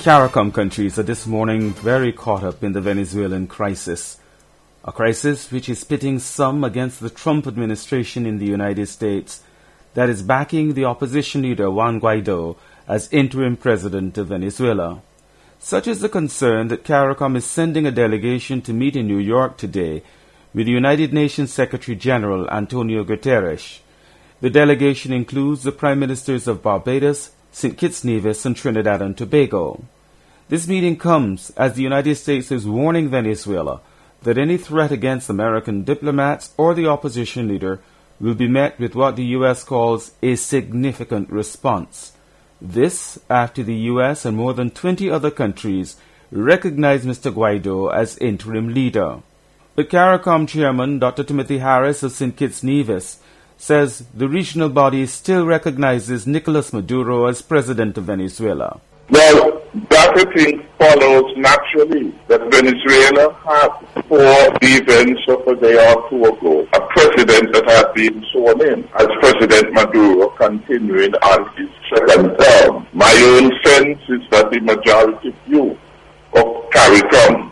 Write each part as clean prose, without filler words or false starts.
CARICOM countries are this morning very caught up in the Venezuelan crisis, a crisis which is pitting some against the Trump administration in the United States that is backing the opposition leader Juan Guaido as interim president of Venezuela. Such is the concern that CARICOM is sending a delegation to meet in New York today with the United Nations Secretary General Antonio Guterres. The delegation includes the Prime Ministers of Barbados, St. Kitts Nevis and Trinidad and Tobago. This meeting comes as the United States is warning Venezuela that any threat against American diplomats or the opposition leader will be met with what the U.S. calls a significant response. This after the U.S. and more than 20 other countries recognize Mr. Guaido as interim leader. The CARICOM chairman, Dr. Timothy Harris of St. Kitts Nevis, says the regional body still recognizes Nicolas Maduro as president of Venezuela. Well, that I think follows naturally that Venezuela had, for the events of a day or two ago, a president that had been sworn in as President Maduro continuing on his second term. My own sense is that the majority view of CARICOM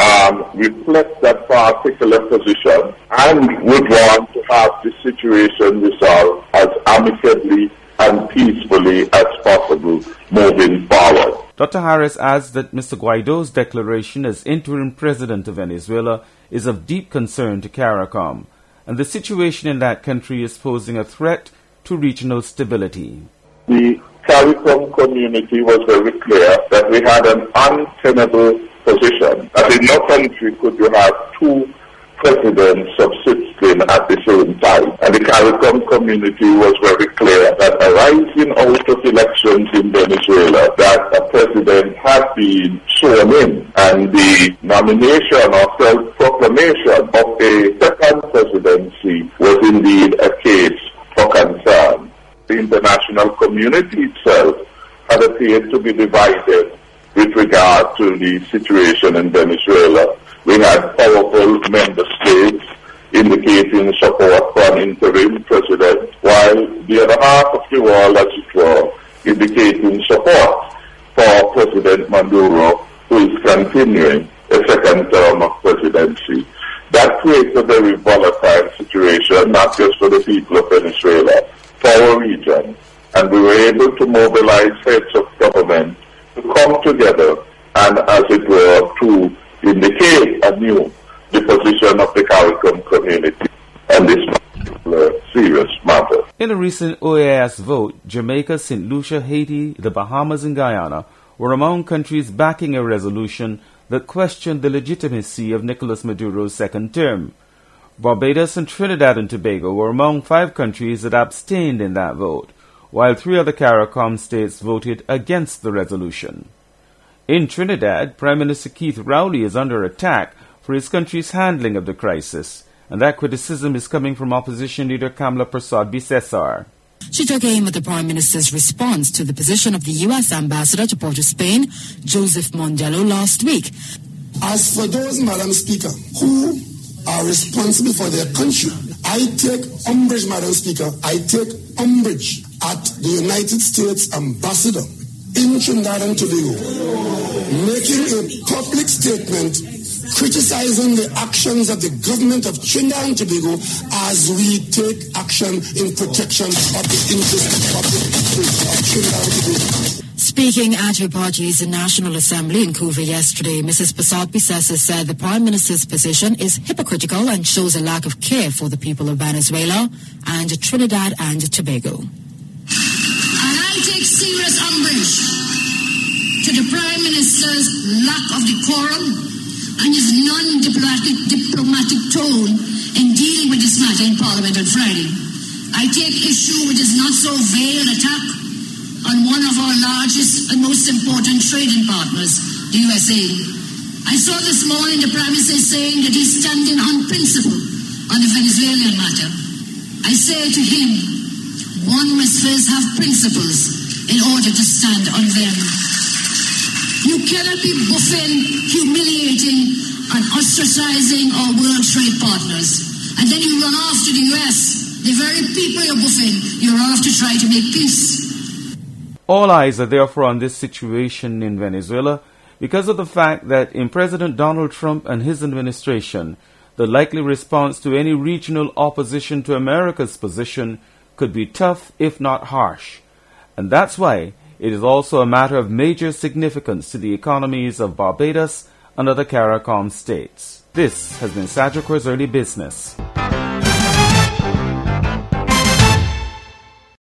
reflect that particular position and would want to have the situation resolved as amicably and peacefully as possible moving forward. Dr. Harris adds that Mr. Guaido's declaration as interim president of Venezuela is of deep concern to CARICOM, and the situation in that country is posing a threat to regional stability. The CARICOM community was very clear that we had an untenable position, that in no country could you have two presidents subsisting at the same time. And the CARICOM community was very clear that arising out of elections in Venezuela, that a president had been sworn in, and the nomination or self-proclamation of a second presidency was indeed a case for concern. The international community itself had appeared to be divided with regard to the situation in Venezuela. We had powerful member states indicating support for an interim president, while the other half of the world, as it were, indicating support for President Maduro, who is continuing a second term of presidency. That creates a very volatile situation, not just for the people of Venezuela, for our region. And we were able to mobilize heads of government to come together and, as it were, to indicate anew the position of the CARICOM community on this particular serious matter. In a recent OAS vote, Jamaica, St. Lucia, Haiti, the Bahamas and Guyana were among countries backing a resolution that questioned the legitimacy of Nicolas Maduro's second term. Barbados and Trinidad and Tobago were among 5 countries that abstained in that vote, while 3 other CARICOM states voted against the resolution. In Trinidad, Prime Minister Keith Rowley is under attack for his country's handling of the crisis, and that criticism is coming from opposition leader Kamla Persad-Bissessar. She took aim at the Prime Minister's response to the position of the U.S. Ambassador to Port of Spain, Joseph Mondello, last week. As for those, Madam Speaker, who are responsible for their country, I take umbrage, Madam Speaker, I take umbrage at the United States Ambassador in Trinidad and Tobago making a public statement criticizing the actions of the government of Trinidad and Tobago as we take action in protection of the interests of public of Trinidad and Tobago. Speaking at her party's National Assembly in Couva yesterday, Mrs. Persad-Bissessar said the Prime Minister's position is hypocritical and shows a lack of care for the people of Venezuela and Trinidad and Tobago. And I take serious umbrage to the Prime Minister's lack of decorum and his non-diplomatic tone in dealing with this matter in Parliament on Friday. I take issue with his not-so-veiled attack on one of our largest and most important trading partners, the USA. I saw this morning the Prime Minister saying that he's standing on principle on the Venezuelan matter. I say to him, one must first have principles in order to stand on them. You cannot be buffing, humiliating, and ostracizing our world trade partners. And then you run off to the US, the very people you're buffing, you run off to try to make peace. All eyes are therefore on this situation in Venezuela because of the fact that in President Donald Trump and his administration, the likely response to any regional opposition to America's position could be tough, if not harsh. And that's why it is also a matter of major significance to the economies of Barbados and other CARICOM states. This has been Sagicor Early Business.